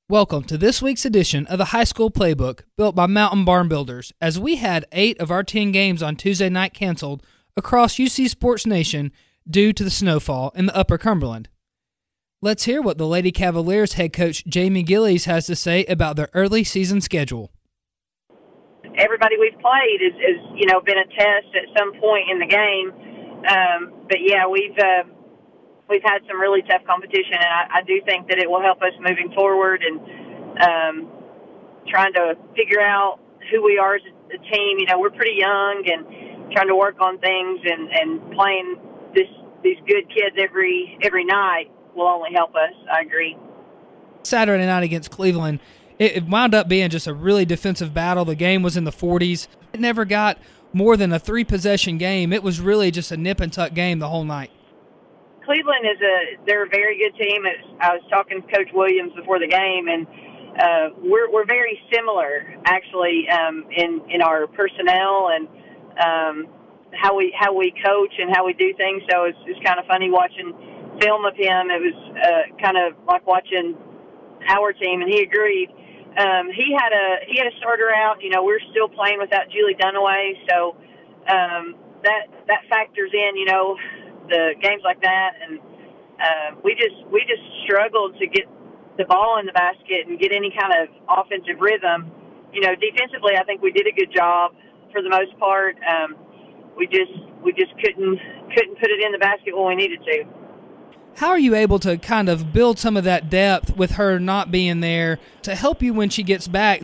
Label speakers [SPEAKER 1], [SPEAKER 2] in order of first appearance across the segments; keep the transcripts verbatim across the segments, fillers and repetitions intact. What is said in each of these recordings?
[SPEAKER 1] Welcome to this week's edition of the High School Playbook, built by Mountain Barn Builders, as we had eight of our ten games on Tuesday night canceled across U C Sports Nation due to the snowfall in the Upper Cumberland. Let's hear what the Lady Cavaliers head coach Jamie Gillies has to say about their early season schedule.
[SPEAKER 2] Everybody we've played has, has you know, been a test at some point in the game. Um, but, yeah, we've uh, we've had some really tough competition, and I, I do think that it will help us moving forward and um, trying to figure out who we are as a team. You know, we're pretty young and trying to work on things, and, and playing this these good kids every every night will only help us. I agree.
[SPEAKER 1] Saturday night against Cleveland, it, it wound up being just a really defensive battle. The game was in the forties. It never got more than a three-possession game. It was really just a nip-and-tuck game the whole night.
[SPEAKER 2] Cleveland is a they're a very good team. It's, I was talking to Coach Williams before the game, and uh, we're we're very similar actually um, in in our personnel and um, how we how we coach and how we do things. So it's it's kind of funny watching film of him. It was uh, kind of like watching our team, and he agreed. Um, he had a he had a starter out. You know, we're still playing without Julie Dunaway, so um, that that factors in. You know, the games like that, and uh, we just we just struggled to get the ball in the basket and get any kind of offensive rhythm. You know, defensively, I think we did a good job for the most part. Um, we just we just couldn't couldn't put it in the basket when we needed to.
[SPEAKER 1] How are you able to kind of build some of that depth with her not being there to help you when she gets back?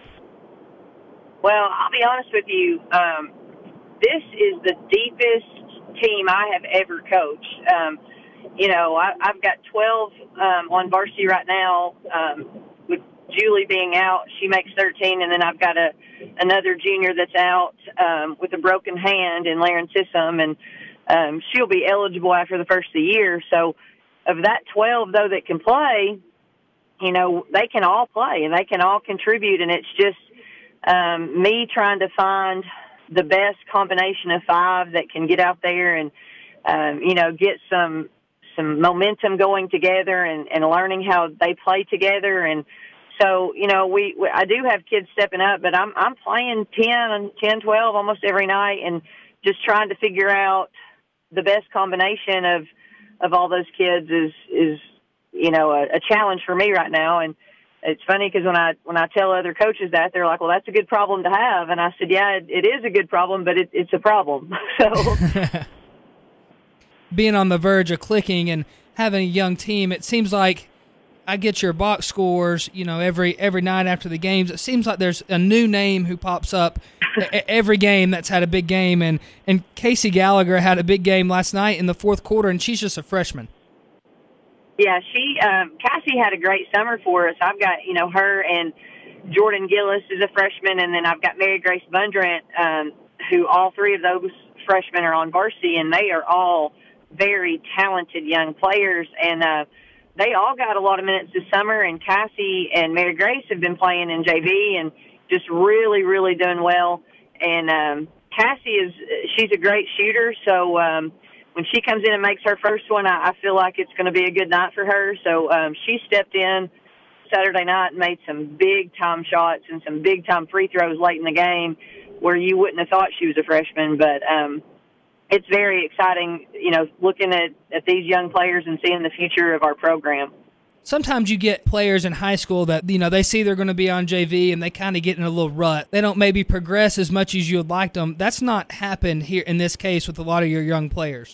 [SPEAKER 2] Well, I'll be honest with you. Um, this is the deepest team I have ever coached. Um, you know, I, I've got twelve um, on varsity right now. Um, with Julie being out, she makes thirteen, and then I've got a another junior that's out um, with a broken hand in Laren Sissom, and um, she'll be eligible after the first of the year. So, of that twelve, though, that can play, you know, they can all play and they can all contribute, and it's just um, me trying to find the best combination of five that can get out there and, um, you know, get some some momentum going together and, and learning how they play together. And so, you know, we, we I do have kids stepping up, but I'm I'm playing ten, ten, twelve almost every night and just trying to figure out the best combination of of all those kids is, is you know, a, a challenge for me right now. And it's funny because when I when I tell other coaches that, they're like, well, that's a good problem to have. And I said, yeah, it, it is a good problem, but it, it's a problem. So
[SPEAKER 1] being on the verge of clicking and having a young team, it seems like I get your box scores, you know, every every night after the games. It seems like there's a new name who pops up every game that's had a big game, and, and Casey Gallagher had a big game last night in the fourth quarter, and she's just a freshman.
[SPEAKER 2] Yeah, she um, Cassie had a great summer for us. I've got, you know, her and Jordan Gillis is a freshman, and then I've got Mary Grace Bundrant, um, who all three of those freshmen are on varsity, and they are all very talented young players, and uh, they all got a lot of minutes this summer, and Cassie and Mary Grace have been playing in J V and just really, really doing well. And um, Cassie is, she's a great shooter, so um, when she comes in and makes her first one, I, I feel like it's going to be a good night for her. So um, she stepped in Saturday night and made some big-time shots and some big-time free throws late in the game where you wouldn't have thought she was a freshman. But um, it's very exciting, you know, looking at, at these young players and seeing the future of our program.
[SPEAKER 1] Sometimes you get players in high school that, you know, they see they're going to be on J V and they kind of get in a little rut. They don't maybe progress as much as you would like them. That's not happened here in this case with a lot of your young players.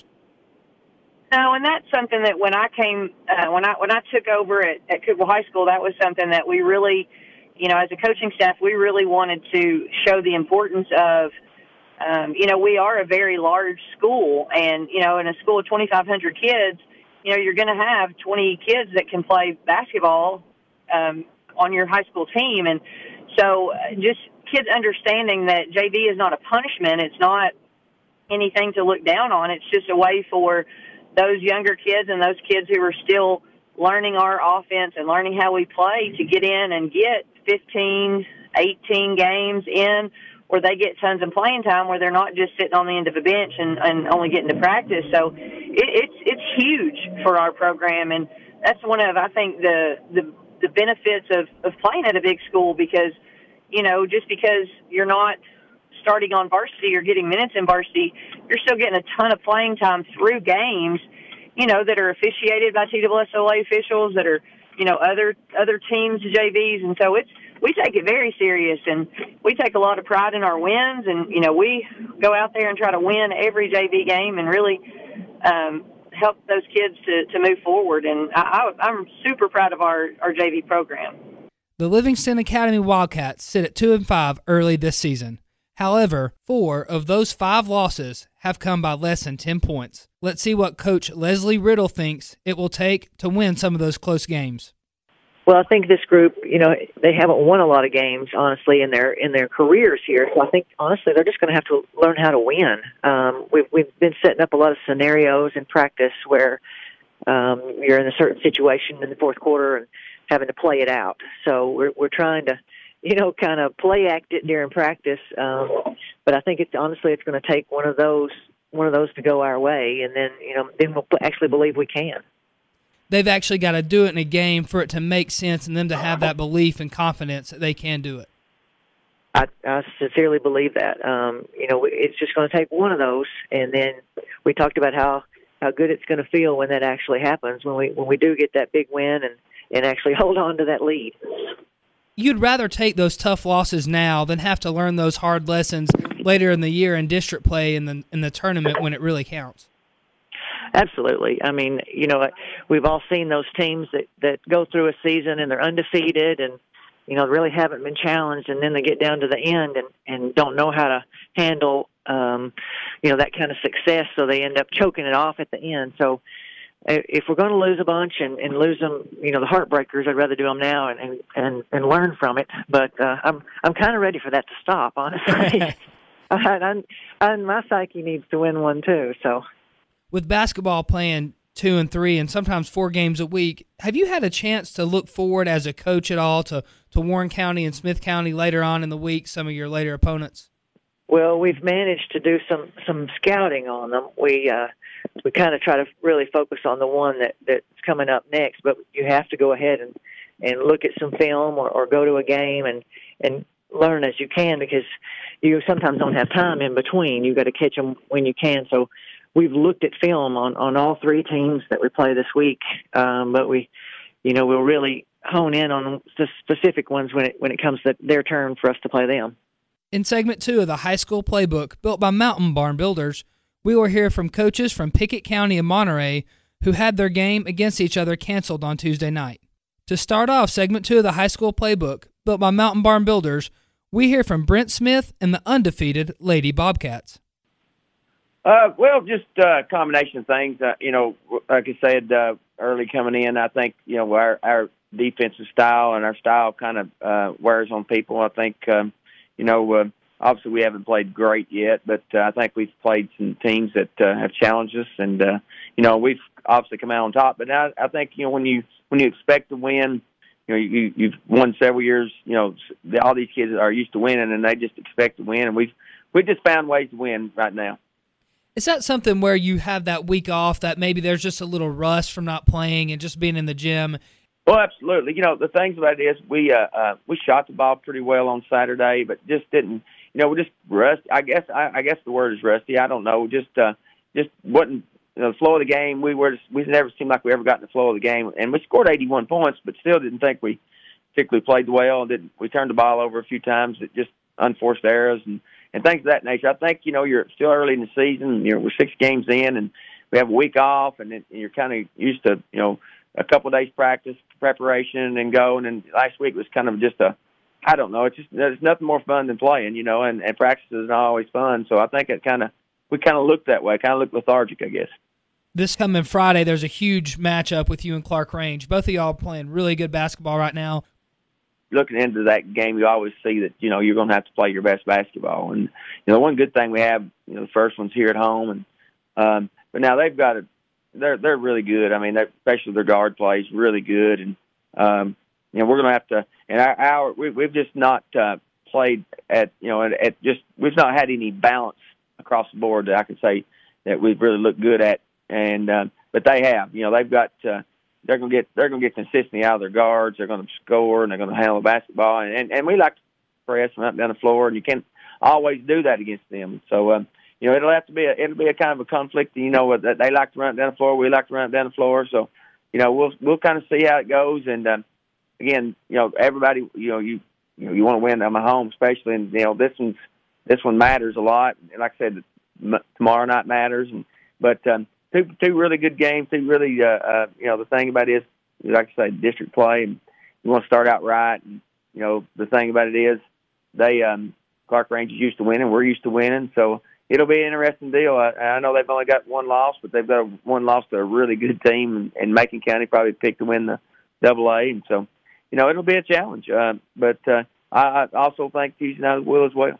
[SPEAKER 2] No, and that's something that when I came, uh, when I when I took over at, at Cookeville High School, that was something that we really, you know, as a coaching staff, we really wanted to show the importance of, um, you know, we are a very large school, and, you know, in a school of twenty-five hundred kids, you know, you're going to have twenty kids that can play basketball um, on your high school team. And so just kids understanding that J V is not a punishment. It's not anything to look down on. It's just a way for those younger kids and those kids who are still learning our offense and learning how we play to get in and get fifteen, eighteen games in where they get tons of playing time, where they're not just sitting on the end of a bench and, and only getting to practice. So it, it's it's huge for our program, and that's one of, I think, the the the benefits of, of playing at a big school because, you know, just because you're not starting on varsity or getting minutes in varsity, you're still getting a ton of playing time through games, you know, that are officiated by T S S O A officials, that are, you know, other other teams, J Vs. And so it's we take it very serious, and we take a lot of pride in our wins. And, you know, we go out there and try to win every J V game and really um, help those kids to, to move forward. And I, I, I'm super proud of our, our J V program.
[SPEAKER 1] The Livingston Academy Wildcats sit at two and five early this season. However, four of those five losses have come by less than ten points. Let's see what Coach Leslie Riddle thinks it will take to win some of those close games.
[SPEAKER 3] Well, I think this group, you know, they haven't won a lot of games, honestly, in their in their careers here. So I think, honestly, they're just going to have to learn how to win. Um, we've we've been setting up a lot of scenarios in practice where um, you're in a certain situation in the fourth quarter and having to play it out. So we're we're trying to, you know, kind of play act it during practice. Um, but I think it's honestly it's going to take one of those one of those to go our way, and then you know then we'll actually believe we can.
[SPEAKER 1] They've actually got to do it in a game for it to make sense and them to have that belief and confidence that they can do it.
[SPEAKER 3] I, I sincerely believe that. Um, you know, it's just going to take one of those, and then we talked about how, how good it's going to feel when that actually happens, when we when we do get that big win and, and actually hold on to that lead.
[SPEAKER 1] You'd rather take those tough losses now than have to learn those hard lessons later in the year in district play in the in the tournament when it really counts.
[SPEAKER 3] Absolutely. I mean, you know, we've all seen those teams that, that go through a season and they're undefeated and, you know, really haven't been challenged, and then they get down to the end and, and don't know how to handle, um, you know, that kind of success, so they end up choking it off at the end. So if we're going to lose a bunch and, and lose them, you know, the heartbreakers, I'd rather do them now and, and, and, and learn from it. But uh, I'm I'm kind of ready for that to stop, honestly. I, I, I, my psyche needs to win one too, so...
[SPEAKER 1] With basketball playing two and three and sometimes four games a week, have you had a chance to look forward as a coach at all to, to Warren County and Smith County later on in the week, some of your later opponents?
[SPEAKER 3] Well, we've managed to do some, some scouting on them. We uh, we kind of try to really focus on the one that, that's coming up next, but you have to go ahead and, and look at some film or, or go to a game and, and learn as you can, because you sometimes don't have time in between. You've got to catch them when you can. So we've looked at film on, on all three teams that we play this week, um, but we, you know, we'll really hone in on the specific ones when it when it comes to their turn for us to play them.
[SPEAKER 1] In segment two of the high school playbook built by Mountain Barn Builders, we will hear from coaches from Pickett County and Monterey who had their game against each other canceled on Tuesday night. To start off segment two of the high school playbook built by Mountain Barn Builders, we hear from Brent Smith and the undefeated Lady Bobcats.
[SPEAKER 4] Uh, well, just uh, a combination of things. Uh, you know, like I said, uh, early coming in, I think, you know, our, our defensive style and our style kind of uh, wears on people. I think, um, you know, uh, obviously we haven't played great yet, but uh, I think we've played some teams that uh, have challenged us. And, uh, you know, we've obviously come out on top. But now I think, you know, when you when you expect to win, you know, you, you've won several years, you know, all these kids are used to winning, and they just expect to win. And we've, we've just found ways to win right now.
[SPEAKER 1] Is that something where you have that week off, that maybe there's just a little rust from not playing and just being in the gym?
[SPEAKER 4] Well, absolutely. You know, the things about it is we uh, uh, we shot the ball pretty well on Saturday, but just didn't. You know, we just rusty. I guess I, I guess the word is rusty. I don't know. Just uh, just wasn't you know, the flow of the game. We were just, we never seemed like we ever got in the flow of the game, and we scored eighty-one points, but still didn't think we particularly played well. Didn't we turned the ball over a few times? It just unforced errors and. And things of that nature. I think, you know, you're still early in the season. You know, we're six games in, and we have a week off, and, it, and you're kind of used to, you know, a couple of days practice, preparation, and go. And then last week was kind of just a, I don't know, it's just there's nothing more fun than playing, you know, and, and practice is not always fun. So I think it kind of, we kind of looked that way, kind of looked lethargic, I guess.
[SPEAKER 1] This coming Friday, there's a huge matchup with you and Clark Range. Both of y'all playing really good basketball right now.
[SPEAKER 4] Looking into that game, you always see that, you know, you're going to have to play your best basketball. And, you know, one good thing we have, you know, the first one's here at home. and um, But now they've got a, they're they're really good. I mean, they're, especially their guard play is really good. And, um, you know, we're going to have to, and our, our we, we've just not uh, played at, you know, at, at just, we've not had any balance across the board that I can say that we've really looked good at. And, uh, but they have, you know, they've got, uh, they're going to get they're going to get consistency out of their guards. They're going to score and they're going to handle the basketball. And, and and we like to press them up down the floor, and you can't always do that against them. So um, you know, it'll have to be a it'll be a kind of a conflict. You know, that they like to run it down the floor, we like to run it down the floor. So you know, we'll we'll kind of see how it goes. And um, again, you know, everybody, you know, you you know, you want to win at my home, especially, and you know, this one's this one matters a lot. And like I said, tomorrow night matters. And but um, two two really good games. Two really, uh, uh, you know, the thing about it is, like I say, district play. And you want to start out right. And you know, the thing about it is, they um, Clark Range is used to winning. We're used to winning. So it'll be an interesting deal. I, I know they've only got one loss, but they've got one loss to a really good team, and, and Macon County probably picked to win the Double A. And so, you know, it'll be a challenge. Uh, but uh, I, I also think Tuesday night will as well.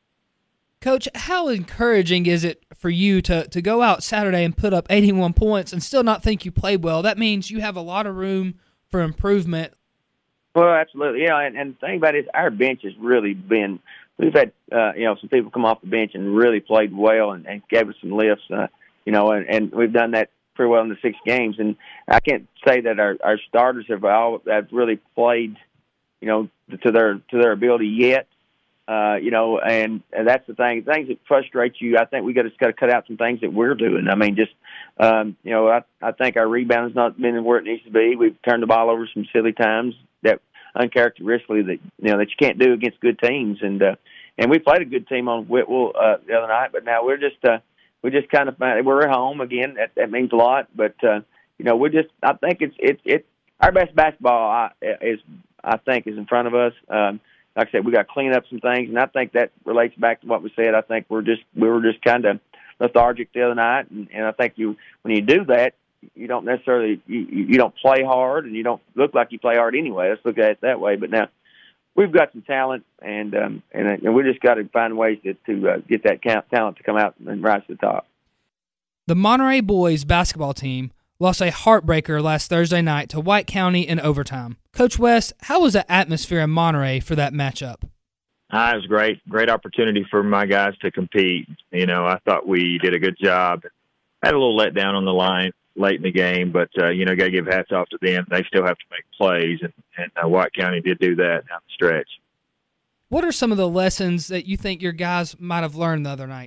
[SPEAKER 1] Coach, how encouraging is it for you to, to go out Saturday and put up eighty-one points and still not think you played well? That means you have a lot of room for improvement.
[SPEAKER 4] Well, absolutely. Yeah, and, and the thing about it is our bench has really been – we've had, uh, you know, some people come off the bench and really played well and, and gave us some lifts, uh, you know, and, and we've done that pretty well in the six games. And I can't say that our, our starters have all have really played, you know, to their to their ability yet. Uh, you know, and, and that's the thing. Things that frustrate you, I think we got to got to cut out some things that we're doing. I mean, just um, you know, I I think our rebound's not been where it needs to be. We've turned the ball over some silly times that uncharacteristically that you know that you can't do against good teams. And uh, and we played a good team on Whitwell uh, the other night, but now we're just uh, we just kind of we're at home again. That that means a lot. But uh, you know, we just I think it's it's it's our best basketball I, is I think is in front of us. Um, Like I said, we got to clean up some things, and I think that relates back to what we said. I think we're just we were just kind of lethargic the other night, and, and I think you when you do that, you don't necessarily you, you don't play hard, and you don't look like you play hard anyway. Let's look at it that way. But now we've got some talent, and um, and, and we just got to find ways to, to uh, get that talent to come out and rise to the top.
[SPEAKER 1] The Monterey boys basketball team lost a heartbreaker last Thursday night to White County in overtime. Coach West, how was the atmosphere in Monterey for that matchup?
[SPEAKER 5] Uh, it was great. Great opportunity for my guys to compete. You know, I thought we did a good job. Had a little letdown on the line late in the game, but, uh, you know, got to give hats off to them. They still have to make plays, and, and uh, White County did do that down the stretch.
[SPEAKER 1] What are some of the lessons that you think your guys might have learned the other night?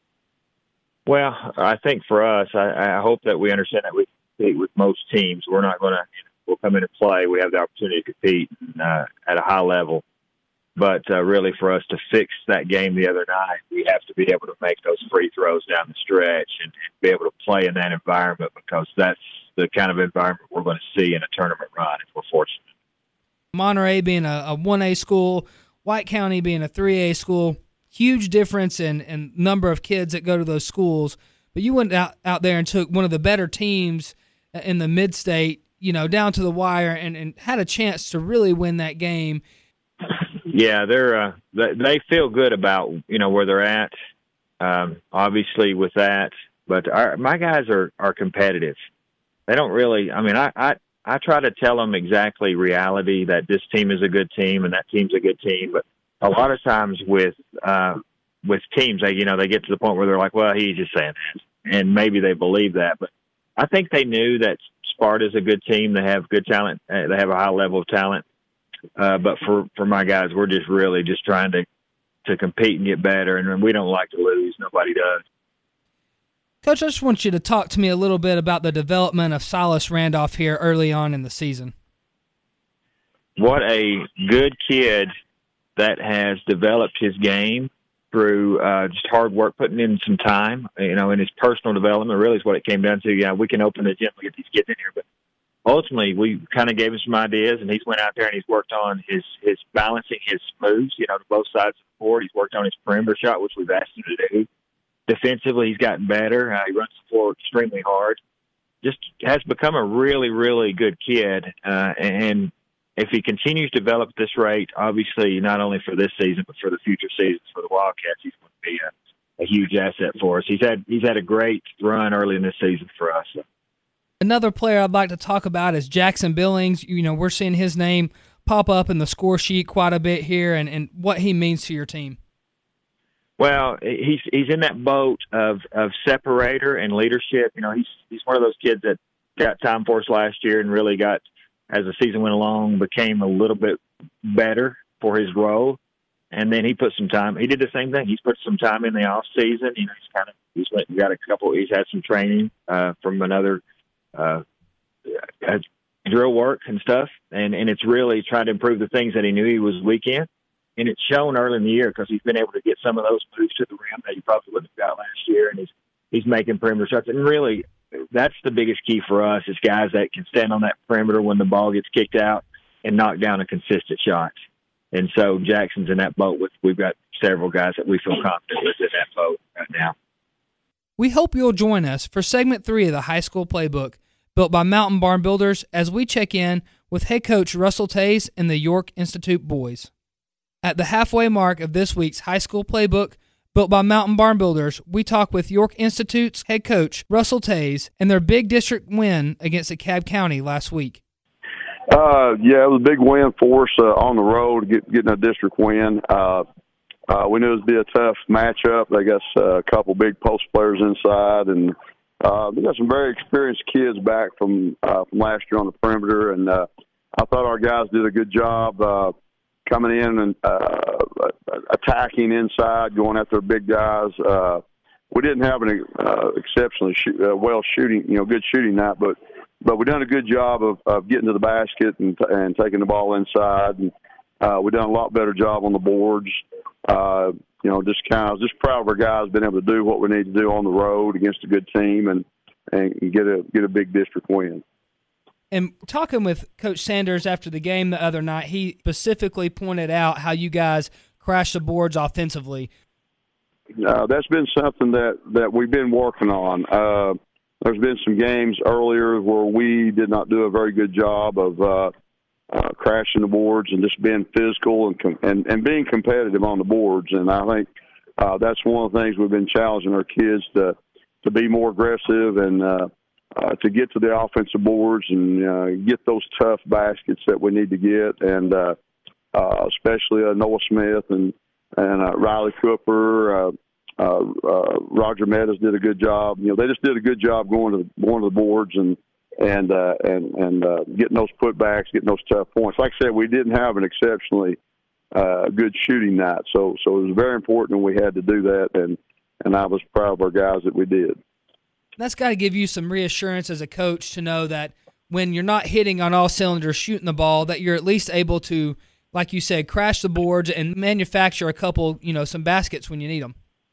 [SPEAKER 5] Well, I think for us, I, I hope that we understand that we compete with most teams. We're not going to we'll come in and play. We have the opportunity to compete uh, at a high level. But uh, really for us to fix that game the other night, we have to be able to make those free throws down the stretch and, and be able to play in that environment, because that's the kind of environment we're going to see in a tournament run if we're fortunate.
[SPEAKER 1] Monterey being a, a one A school, White County being a three A school, huge difference in, in number of kids that go to those schools. But you went out, out there and took one of the better teams in the mid-state, you know, down to the wire and, and had a chance to really win that game.
[SPEAKER 5] Yeah, they're uh, they feel good about, you know, where they're at, um, obviously with that. But our, my guys are, are competitive. They don't really – I mean, I, I, I try to tell them exactly reality, that this team is a good team and that team's a good team. But a lot of times with uh, with teams, they, you know, they get to the point where they're like, well, he's just saying that. And maybe they believe that. But I think they knew that Sparta's a good team. They have good talent. They have a high level of talent. Uh, but for, for my guys, we're just really just trying to, to compete and get better, and we don't like to lose. Nobody does.
[SPEAKER 1] Coach, I just want you to talk to me a little bit about the development of Silas Randolph here early on in the season.
[SPEAKER 5] What a good kid that has developed his game through uh, just hard work, putting in some time, you know, in his personal development really is what it came down to. Yeah, we can open the gym and get these kids in here, but ultimately, we kind of gave him some ideas, and he's went out there and he's worked on his, his balancing his moves, you know, to both sides of the court. He's worked on his perimeter shot, which we've asked him to do. Defensively, he's gotten better. Uh, he runs the floor extremely hard. Just has become a really, really good kid. Uh, and if he continues to develop at this rate, obviously not only for this season but for the future seasons for the Wildcats, he's going to be a, a huge asset for us. He's had he's had a great run early in this season for us. So.
[SPEAKER 1] Another player I'd like to talk about is Jackson Billings. You know, we're seeing his name pop up in the score sheet quite a bit here, and, and what he means to your team.
[SPEAKER 5] Well, he's he's in that boat of, of separator and leadership. You know, he's he's one of those kids that got time for us last year and really got, as the season went along, became a little bit better for his role. And then he put some time. He did the same thing. He's put some time in the off season. You know, he's kind of he's went and got a couple. He's had some training uh, from another uh, uh, drill work and stuff, and and it's really trying to improve the things that he knew he was weak in. And it's shown early in the year because he's been able to get some of those moves to the rim that he probably wouldn't have got last year, and he's he's making perimeter shots. And really, that's the biggest key for us is guys that can stand on that perimeter when the ball gets kicked out and knock down a consistent shot. And so Jackson's in that boat. With we've got several guys that we feel confident with in that boat right now.
[SPEAKER 1] We hope you'll join us for segment three of the High School Playbook, built by Mountain Barn Builders, as we check in with head coach Russell Tays and the York Institute boys. At the halfway mark of this week's High School Playbook, built by Mountain Barn Builders, we talk with York Institute's head coach Russell Tays and their big district win against DeKalb County last week.
[SPEAKER 6] Uh, yeah, it was a big win for us uh, on the road, get, getting a district win. Uh, uh, we knew it would be a tough matchup. They got uh, a couple big post players inside, and uh, we got some very experienced kids back from uh, from last year on the perimeter. And uh, I thought our guys did a good job uh, coming in and uh, attacking inside, going after big guys. Uh, we didn't have an uh, exceptionally shoot, uh, well shooting, you know, good shooting night, but. But we've done a good job of, of getting to the basket and, and taking the ball inside. And uh, we've done a lot better job on the boards. Uh, you know, just kind of just proud of our guys being able to do what we need to do on the road against a good team and, and get a get a big district win.
[SPEAKER 1] And talking with Coach Sanders after the game the other night, he specifically pointed out how you guys crashed the boards offensively.
[SPEAKER 6] Uh, that's been something that, that we've been working on. Uh, There's been some games earlier where we did not do a very good job of uh, uh, crashing the boards and just being physical and, com- and and being competitive on the boards. And I think uh, that's one of the things we've been challenging our kids to to be more aggressive and uh, uh, to get to the offensive boards and uh, get those tough baskets that we need to get. And uh, uh, especially uh, Noah Smith and and uh, Riley Cooper. Uh, Uh, uh, Roger Meadows did a good job. You know, they just did a good job going to the, going to the boards and and uh, and and uh, getting those putbacks, getting those tough points. Like I said, we didn't have an exceptionally uh, good shooting night, so so it was very important we had to do that, and and I was proud of our guys that we did.
[SPEAKER 1] That's got to give you some reassurance as a coach to know that when you're not hitting on all cylinders, shooting the ball, that you're at least able to, like you said, crash the boards and manufacture a couple, you know, some baskets when you need them.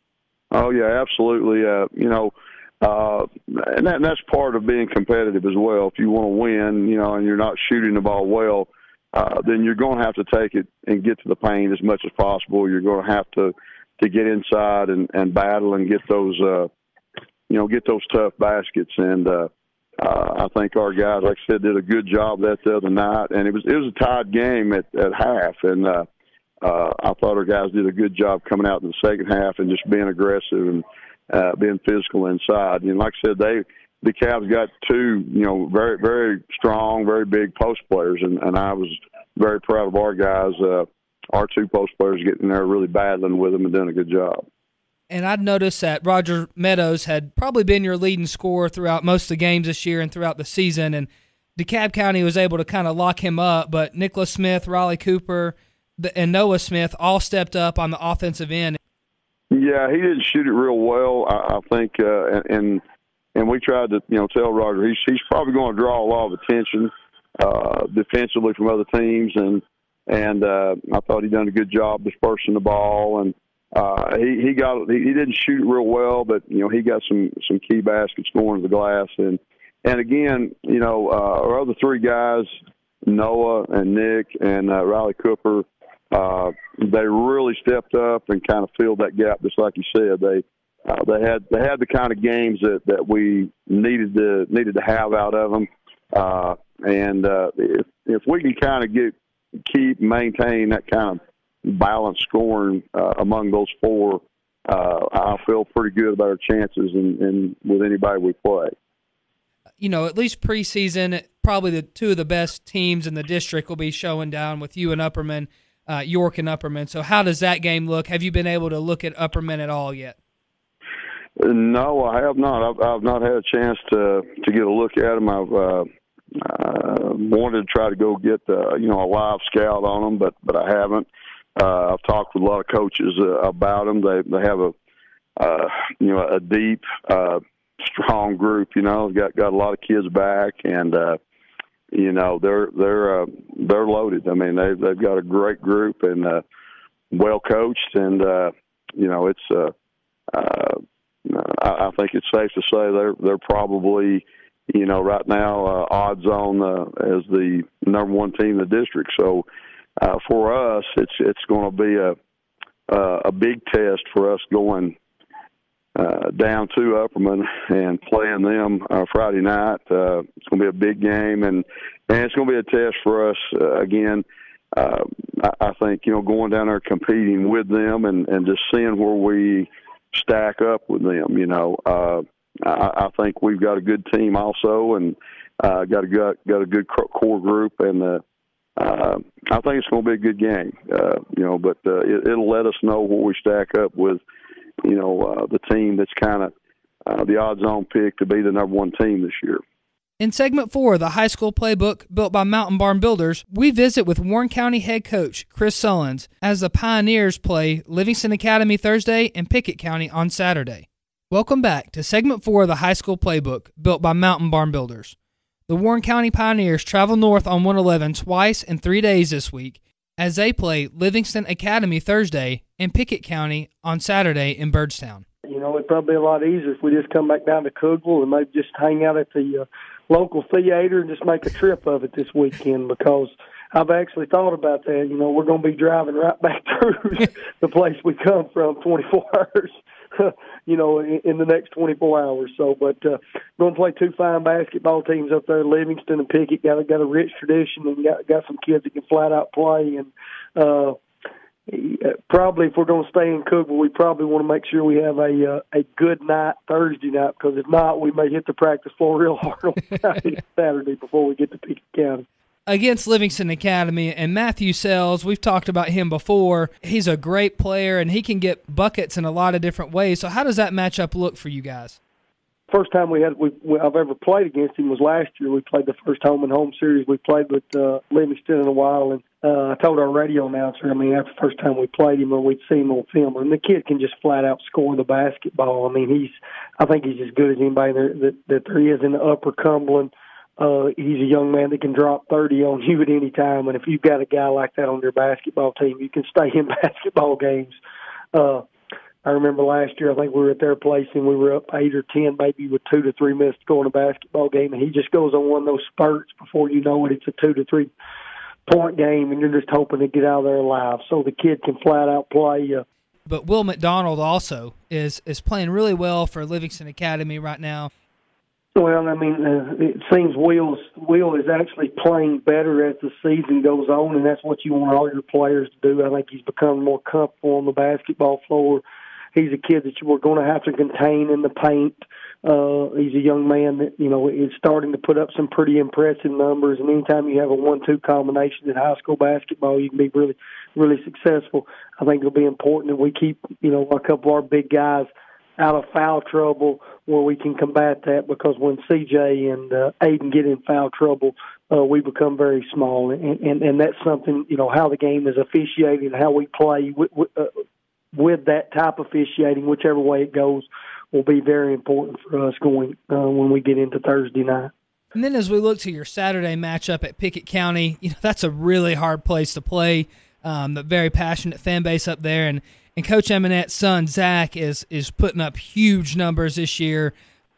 [SPEAKER 6] Oh, yeah, absolutely. Uh, you know, uh, and, that, and that's part of being competitive as well. If you want to win, you know, and you're not shooting the ball well, uh, then you're going to have to take it and get to the paint as much as possible. You're going to have to, to get inside and, and battle and get those, uh, you know, get those tough baskets. And uh, uh, I think our guys, like I said, did a good job that the other night. And it was it was a tied game at, at half. And, uh, Uh, I thought our guys did a good job coming out in the second half and just being aggressive and uh, being physical inside. And like I said, they the Cavs got two, you know, very very strong, very big post players, and, and I was very proud of our guys, uh, our two post players getting there, really battling with them and doing a good job.
[SPEAKER 1] And I'd noticed that Roger Meadows had probably been your leading scorer throughout most of the games this year and throughout the season, and DeKalb County was able to kind of lock him up, but Nicholas Smith, Riley Cooper, and Noah Smith all stepped up on the offensive end.
[SPEAKER 6] Yeah, he didn't shoot it real well, I, I think, uh, and and we tried to, you know, tell Roger he's he's probably going to draw a lot of attention uh, defensively from other teams, and and uh, I thought he done a good job dispersing the ball, and uh, he he got he, he didn't shoot it real well, but you know he got some some key baskets going to the glass, and and again, you know, uh, our other three guys, Noah and Nick and uh, Riley Cooper. Uh, they really stepped up and kind of filled that gap, just like you said. They uh, they had they had the kind of games that, that we needed to needed to have out of them, uh, and uh, if if we can kind of get keep maintain that kind of balanced scoring uh, among those four, uh, I feel pretty good about our chances in, in with anybody we play.
[SPEAKER 1] You know, at least preseason, probably the two of the best teams in the district will be showing down with you and Upperman. Uh, York and Upperman. So how does that game look? Have you been able to look at Upperman at all yet?
[SPEAKER 6] No, I have not. I've, I've not had a chance to to get a look at them. I've uh, uh, wanted to try to go get uh, you know a live scout on them, but but I haven't. Uh, I've talked with a lot of coaches uh, about them. They they have a uh, you know a deep, uh, strong group. You know, got got a lot of kids back, and uh, you know they're they're uh, they're loaded. I mean, they they've got a great group and uh, well coached, and uh, you know it's. Uh, uh, I think it's safe to say they're they're probably, you know, right now uh, odds on uh, as the number one team in the district. So uh, for us, it's it's going to be a uh, a big test for us going uh, down to Upperman and playing them uh, Friday night. Uh, it's going to be a big game, and and it's going to be a test for us uh, again. Uh, I, I think you know going down there competing with them and and just seeing where we stack up with them. You know, uh, I, I think we've got a good team also, and uh, got a got, got a good core group, and uh, uh, I think it's going to be a good game. Uh, you know, but uh, it, it'll let us know where we stack up with, you know, uh, the team that's kind of uh, the odds-on pick to be the number one team this year.
[SPEAKER 1] In segment four of the high school playbook built by Mountain Barn Builders, we visit with Warren County head coach Chris Sullins as the Pioneers play Livingston Academy Thursday and Pickett County on Saturday. Welcome back to segment four of the high school playbook built by Mountain Barn Builders. The Warren County Pioneers travel north on one eleven twice in three days this week as they play Livingston Academy Thursday and Pickett County on Saturday in Byrdstown.
[SPEAKER 7] You know, it'd probably be a lot easier if we just come back down to Cookeville and maybe just hang out at the uh, local theater and just make a trip of it this weekend, because I've actually thought about that. You know, we're going to be driving right back through the place we come from twenty-four hours, you know, in, in the next twenty-four hours. So, but uh, going to play two fine basketball teams up there, Livingston and Pickett. Got a, got a rich tradition and got got some kids that can flat out play. And uh, probably if we're going to stay in Cookeville, we probably want to make sure we have a uh, a good night Thursday night, because if not, we may hit the practice floor real hard on Saturday before we get to Pickett County.
[SPEAKER 1] Against Livingston Academy, and Matthew Sells, we've talked about him before. He's a great player, and he can get buckets in a lot of different ways. So how does that matchup look for you guys?
[SPEAKER 7] First time we had we, we, I've ever played against him was last year. We played the first home and home series. We played with uh, Livingston in a while, and uh, I told our radio announcer, I mean, after the first time we played him, or we'd see him on film, and the kid can just flat out score the basketball. I mean, he's I think he's as good as anybody there, that, that there is in the Upper Cumberland. Uh, he's a young man that can drop thirty on you at any time, and if you've got a guy like that on your basketball team, you can stay in basketball games. Uh, I remember last year, I think we were at their place, and we were up eight or ten, maybe with two to three minutes to go in a basketball game, and he just goes on one of those spurts before you know it. It's a two to three point game, and you're just hoping to get out of there alive. So the kid can flat out play. Uh,
[SPEAKER 1] but Will McDonald also is is playing really well for Livingston Academy right now.
[SPEAKER 7] Well, I mean, uh, it seems Will's, Will is actually playing better as the season goes on, and that's what you want all your players to do. I think he's become more comfortable on the basketball floor. He's a kid that you were going to have to contain in the paint. Uh, he's a young man that, you know, is starting to put up some pretty impressive numbers, and anytime you have a one two combination in high school basketball, you can be really, really successful. I think it'll be important that we keep, you know, a couple of our big guys out of foul trouble where we can combat that, because when C J and uh, Aiden get in foul trouble, uh, we become very small. And, and, and that's something, you know, how the game is officiated and how we play with, with, uh, with that type of officiating, whichever way it goes, will be very important for us going uh, when we get into Thursday night.
[SPEAKER 1] And then as we look to your Saturday matchup at Pickett County, you know, that's a really hard place to play. Um, the very passionate fan base up there, and And Coach Eminette's son, Zach, is is putting up huge numbers this year.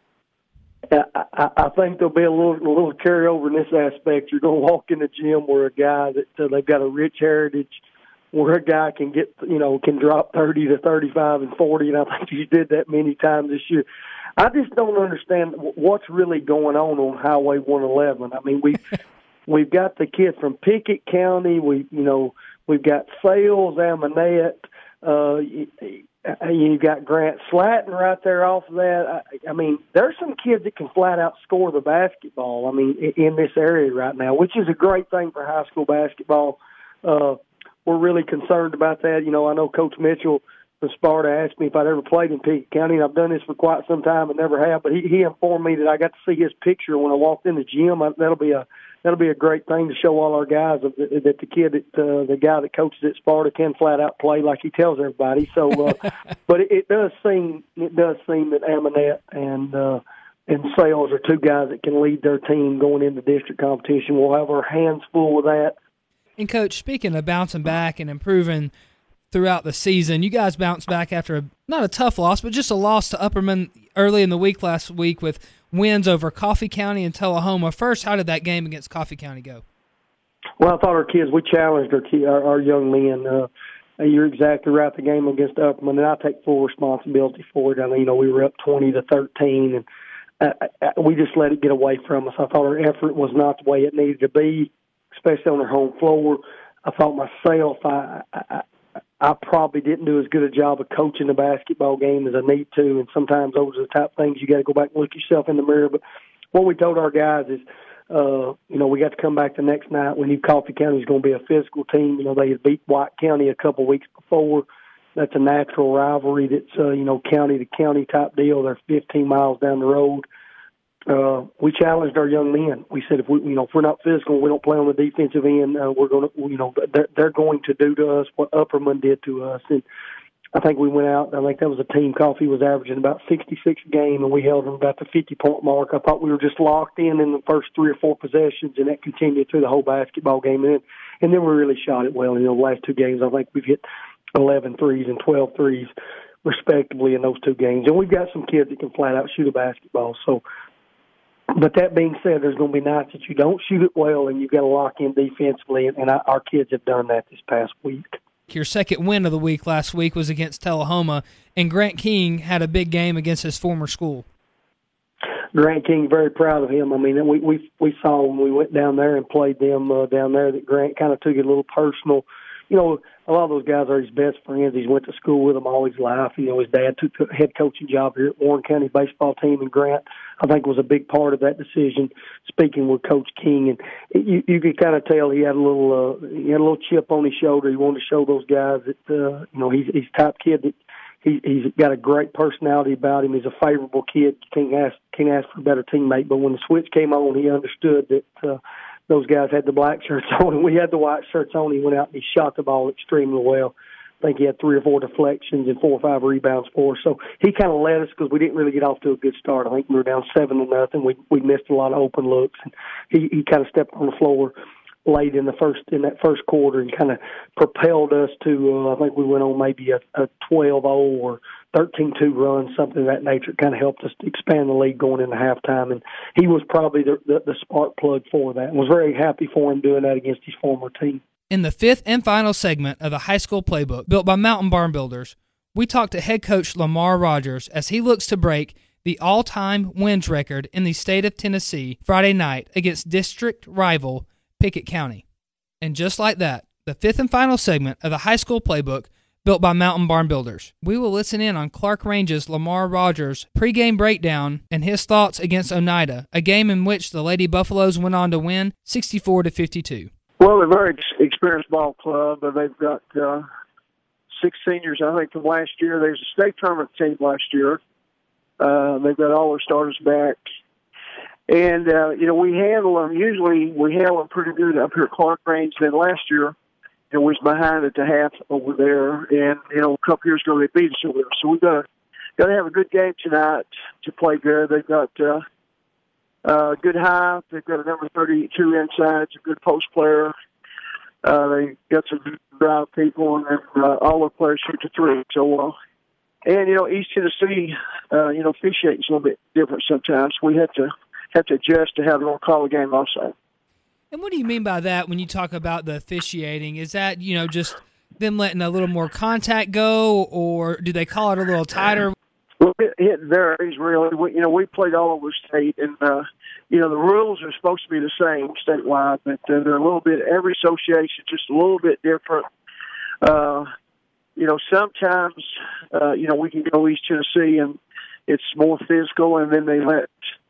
[SPEAKER 7] I, I, I think there'll be a little, a little carryover in this aspect. You're going to walk in the gym where a guy that uh, they've got a rich heritage, where a guy can get, you know, can drop thirty to thirty-five and forty, and I think he did that many times this year. I just don't understand what's really going on on Highway one eleven. I mean, we we've got the kid from Pickett County. We, you know, we've got Sales, Aminette. Uh, you, you got Grant Slatton right there off of that. I, I mean, there's some kids that can flat out score the basketball, I mean, in, in this area right now, which is a great thing for high school basketball. Uh, we're really concerned about that. You know, I know Coach Mitchell from Sparta asked me if I'd ever played in Pickett County, and I've done this for quite some time and never have. But he, he informed me that I got to see his picture when I walked in the gym. I, that'll be a that'll be a great thing to show all our guys that, that the kid, that, uh, the guy that coaches at Sparta, can flat out play like he tells everybody. So, uh, but it, it does seem it does seem that Amonette and uh, and Sales are two guys that can lead their team going into district competition. We'll have our hands full with that.
[SPEAKER 1] And Coach, speaking of bouncing back and improving throughout the season, you guys bounced back after a, not a tough loss, but just a loss to Upperman early in the week last week with wins over Coffee County and Tullahoma. First, how did that game against Coffee County go?
[SPEAKER 7] Well, I thought our kids, we challenged our key, our, our young men. Uh, you're exactly right. The game against Upperman, and I take full responsibility for it. I mean, you know, we were up twenty to thirteen, and uh, uh, we just let it get away from us. I thought our effort was not the way it needed to be, especially on our home floor. I thought myself, I, I, I probably didn't do as good a job of coaching the basketball game as I need to, and sometimes those are the type of things you got to go back and look yourself in the mirror. But what we told our guys is, uh, you know, we got to come back the next night. We knew Coffee County was going to be a physical team. You know, they had beat White County a couple weeks before. That's a natural rivalry. That's, uh, you know, county to county type deal. They're fifteen miles down the road. Uh, we challenged our young men. We said, if we, you know, if we're not physical, we don't play on the defensive end. Uh, we're going to, you know, they're, they're going to do to us what Upperman did to us. And I think we went out. I think that was a team. Coffee was averaging about sixty-six a game, and we held them about the fifty point mark. I thought we were just locked in in the first three or four possessions, and that continued through the whole basketball game. And then, and then we really shot it well. You know, the last two games, I think we've hit eleven threes and twelve threes respectively in those two games. And we've got some kids that can flat out shoot a basketball. So. But that being said, there's going to be nights that you don't shoot it well and you've got to lock in defensively, and, and I, our kids have done that this past week.
[SPEAKER 1] Your second win of the week last week was against Tullahoma, and Grant King had a big game against his former school.
[SPEAKER 7] Grant King, very proud of him. I mean, we we, we saw when we went down there and played them uh, down there that Grant kind of took it a little personal. You know, a lot of those guys are his best friends. He's went to school with them all his life. You know, his dad took the head coaching job here at Warren County baseball team, and Grant, I think, was a big part of that decision, speaking with Coach King. And you, you could kind of tell he had a little uh, he had a little chip on his shoulder. He wanted to show those guys that, uh, you know, he's, he's the type of kid that he, he's got a great personality about him. He's a favorable kid. Can't ask, can't ask for a better teammate. But when the switch came on, he understood that uh, – those guys had the black shirts on, and we had the white shirts on. He went out and he shot the ball extremely well. I think he had three or four deflections and four or five rebounds for us. So he kind of led us because we didn't really get off to a good start. I think we were down seven to nothing. We we missed a lot of open looks. And he he kind of stepped on the floor late in the first in that first quarter and kind of propelled us to. Uh, I think we went on maybe a, a twelve oh or thirteen two run, something of that nature. It kind of helped us to expand the lead going into halftime, and he was probably the, the, the spark plug for that, and was very happy for him doing that against his former team.
[SPEAKER 1] In the fifth and final segment of the high school playbook built by Mountain Barn Builders, we talked to head coach Lamar Rogers as he looks to break the all-time wins record in the state of Tennessee Friday night against district rival Pickett County. And just like that, the fifth and final segment of the high school playbook built by Mountain Barn Builders. We will listen in on Clark Range's Lamar Rogers' pregame breakdown and his thoughts against Oneida, a game in which the Lady Buffaloes went on to win sixty-four to fifty-two.
[SPEAKER 8] Well, they're a very experienced ball club, and they've got uh, six seniors, I think, from last year. There's a state tournament team last year. Uh, they've got all their starters back. And, uh, you know, we handle them, usually we handle them pretty good up here at Clark Range. Then last year, it was behind at the half over there, and, you know, a couple years ago they beat us over there. So we've got to, got to have a good game tonight to play good. They've got uh, uh, good height. They've got a number thirty-two inside, a good post player. Uh, they got some good drive people, and then uh, all the players shoot the three. So, uh, and, you know, East Tennessee, uh, you know, officiating's a little bit different sometimes. We have to have to adjust to how they're going to call the game also.
[SPEAKER 1] And what do you mean by that when you talk about the officiating? Is that, you know, just them letting a little more contact go, or do they call it a little tighter?
[SPEAKER 8] Well, it, it varies, really. We, you know, we played all over the state, and, uh, you know, the rules are supposed to be the same statewide, but uh, they're a little bit, every association just a little bit different. Uh, you know, sometimes, uh, you know, we can go East Tennessee, and it's more physical, and then they let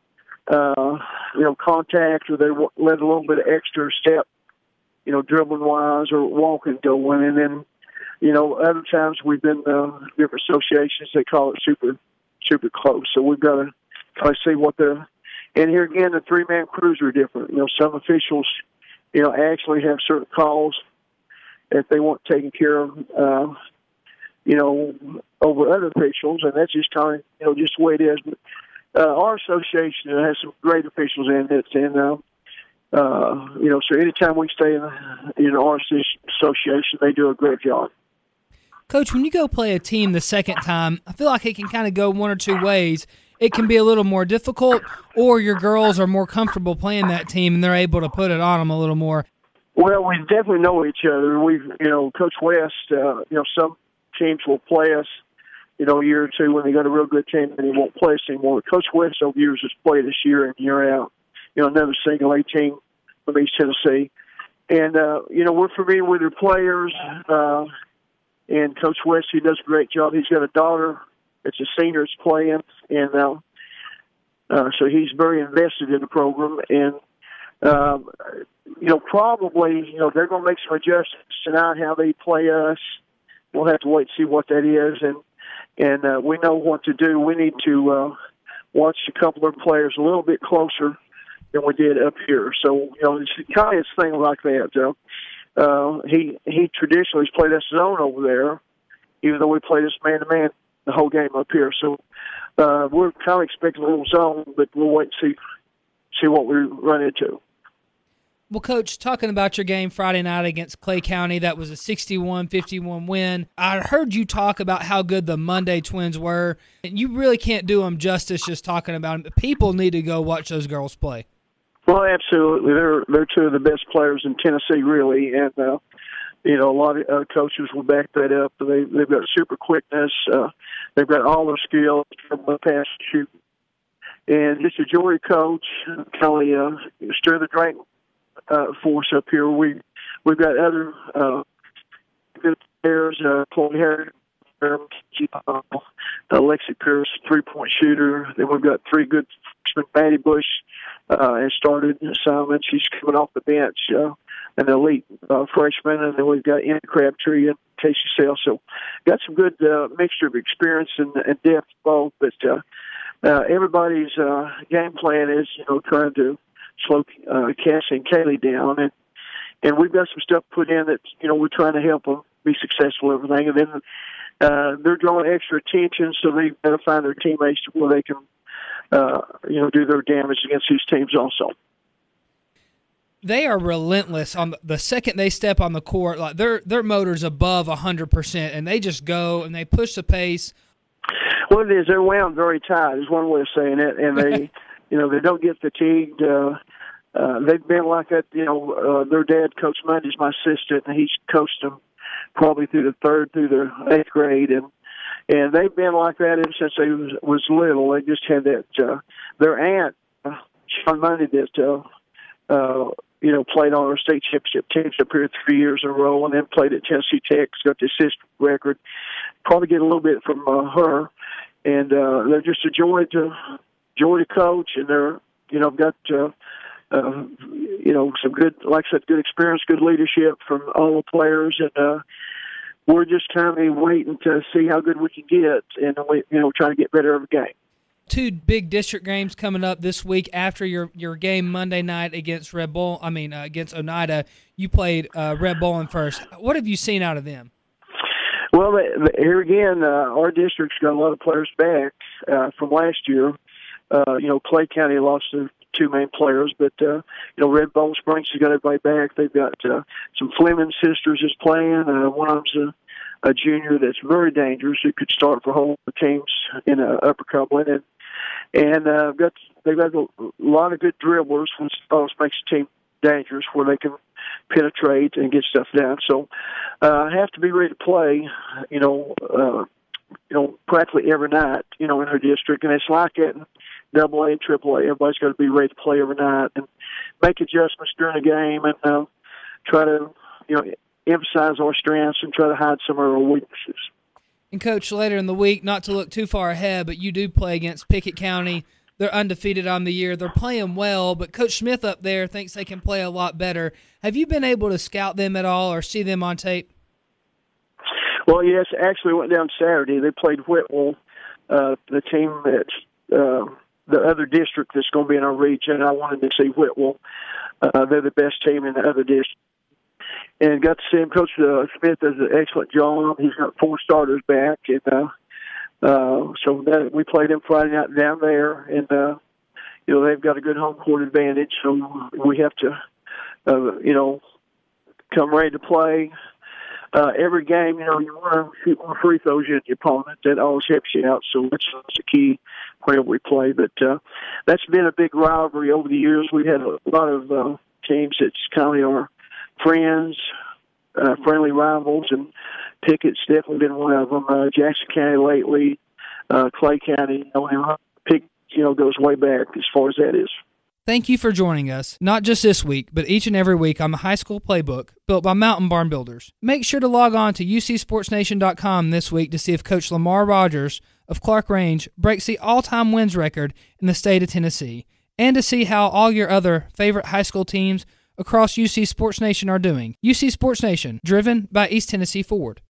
[SPEAKER 8] Uh, you know, contact, or they let a little bit of extra step, you know, dribbling wise or walking going, and then you know, other times we've been uh, different associations. They call it super, super close. So we've got to kind of see what the. And here again, the three-man crews are different. You know, some officials, you know, actually have certain calls that they want taken care of, uh, you know, over other officials, and that's just kind of, you know, just the way it is. But uh, our association has some great officials in it, and, uh, uh, you know, so anytime we stay in, in our association, they do a great job.
[SPEAKER 1] Coach, when you go play a team the second time, I feel like it can kind of go one or two ways. It can be a little more difficult, or your girls are more comfortable playing that team and they're able to put it on them a little more.
[SPEAKER 8] Well, we definitely know each other. We've, you know, Coach West, uh, you know, some teams will play us, you know, a year or two when they got a real good team and he won't play us anymore. Coach West over years has played us year in, year out. You know, another single A team from East Tennessee. And, uh, you know, we're familiar with their players. Uh, and Coach West, he does a great job. He's got a daughter that's a senior that's playing. And uh, uh, so he's very invested in the program. And, um, you know, probably, you know, they're going to make some adjustments tonight how they play us. We'll have to wait and see what that is. And, and uh, we know what to do. We need to uh, watch a couple of players a little bit closer than we did up here. So, you know, it's kind of a thing like that. So, uh, he he traditionally has played us zone over there, even though we played us man-to-man the whole game up here. So uh, we're kind of expecting a little zone, but we'll wait and see, see what we run into.
[SPEAKER 1] Well, Coach, talking about your game Friday night against Clay County, that was a sixty-one fifty-one win. I heard you talk about how good the Monday Twins were, and you really can't do them justice just talking about them. People need to go watch those girls play.
[SPEAKER 8] Well, absolutely. They're they're two of the best players in Tennessee, really, and uh, you know a lot of uh, coaches will back that up. They they've got super quickness. Uh, they've got all their skills from the pass shoot, and just a joy coach, Kelly, uh, stir the drink. Uh, force up here. We we've got other uh, good players. Uh, Chloe Harris, uh, Alexi Pierce, three point shooter. Then we've got three good freshmen. Maddie Bush uh, has started assignment. She's coming off the bench, uh, an elite uh, freshman. And then we've got Anna Crabtree and Casey Sale. So got some good uh, mixture of experience and, and depth both. But uh, uh, everybody's uh, game plan is you know trying to slow uh, Cassie and Kaylee down, and and we've got some stuff put in that you know we're trying to help them be successful and everything, and then uh, they're drawing extra attention, so they've got to find their teammates where they can uh, you know do their damage against these teams also.
[SPEAKER 1] They are relentless on the, the second they step on the court. Like their their motor's above a hundred percent, and they just go and they push the pace.
[SPEAKER 8] Well, it is. They're wound very tight. Is one way of saying it, and they. You know, they don't get fatigued. Uh, uh, they've been like that, you know, uh, their dad, Coach Mundy's my assistant, and he's coached them probably through the third, through their eighth grade. And and they've been like that ever since they was, was little. They just had that, uh, their aunt, uh, Sean Mundy, that, uh, uh, you know, played on our state championship teams up here three years in a row and then played at Tennessee Tech, got the assist record. Probably get a little bit from uh, her. And uh, they're just a joy to joy to coach, and they're, you know, got, uh, uh, you know, some good, like I said, good experience, good leadership from all the players, and uh, we're just kind of waiting to see how good we can get, and we, you know, trying to get better every game.
[SPEAKER 1] Two big district games coming up this week after your, your game Monday night against Red Bull. I mean, uh, against Oneida, you played uh, Red Bull in first. What have you seen out of them?
[SPEAKER 8] Well, here again, uh, our district's got a lot of players back uh, from last year. Uh, you know, Clay County lost their two main players, but, uh, you know, Red Bone Springs has got everybody back. They've got uh, some Fleming sisters is playing. Uh, one of them's a, a junior that's very dangerous who could start for whole teams in uh, Upper Cumberland. And, and uh, got, they've got a lot of good dribblers, which always makes the team dangerous where they can penetrate and get stuff down. So uh, have to be ready to play, you know, uh, you know, practically every night, you know, in our district. And it's like it. Double A and Triple A, everybody's got to be ready to play every night and make adjustments during the game and uh, try to, you know, emphasize our strengths and try to hide some of our weaknesses.
[SPEAKER 1] And, Coach, later in the week, not to look too far ahead, but you do play against Pickett County. They're undefeated on the year. They're playing well, but Coach Smith up there thinks they can play a lot better. Have you been able to scout them at all or see them on tape?
[SPEAKER 8] Well, yes, actually went down Saturday. They played Whitwell, uh, the team that uh, the other district that's going to be in our region. I wanted to see Whitwell. Uh, they're the best team in the other district. And got to see him. Coach uh, Smith does an excellent job. He's got four starters back. And uh, uh, so that, we played him Friday night down there. And, uh, you know, they've got a good home court advantage. So we have to, uh, you know, come ready to play. Uh, every game, you know, you want to shoot more free throws at your opponent. That always helps you out. So that's, that's the key whenever we play. But uh, that's been a big rivalry over the years. We had a lot of uh, teams that's kind of our friends, uh, friendly rivals, and Pickett's definitely been one of them. Uh, Jackson County lately, uh, Clay County, you know, Pickett, you know, goes way back as far as that is.
[SPEAKER 1] Thank you for joining us, not just this week, but each and every week on the High School Playbook, built by Mountain Barn Builders. Make sure to log on to U C Sports Nation dot com this week to see if Coach Lamar Rogers of Clark Range breaks the all-time wins record in the state of Tennessee, and to see how all your other favorite high school teams across U C Sports Nation are doing. U C Sports Nation, driven by East Tennessee Ford.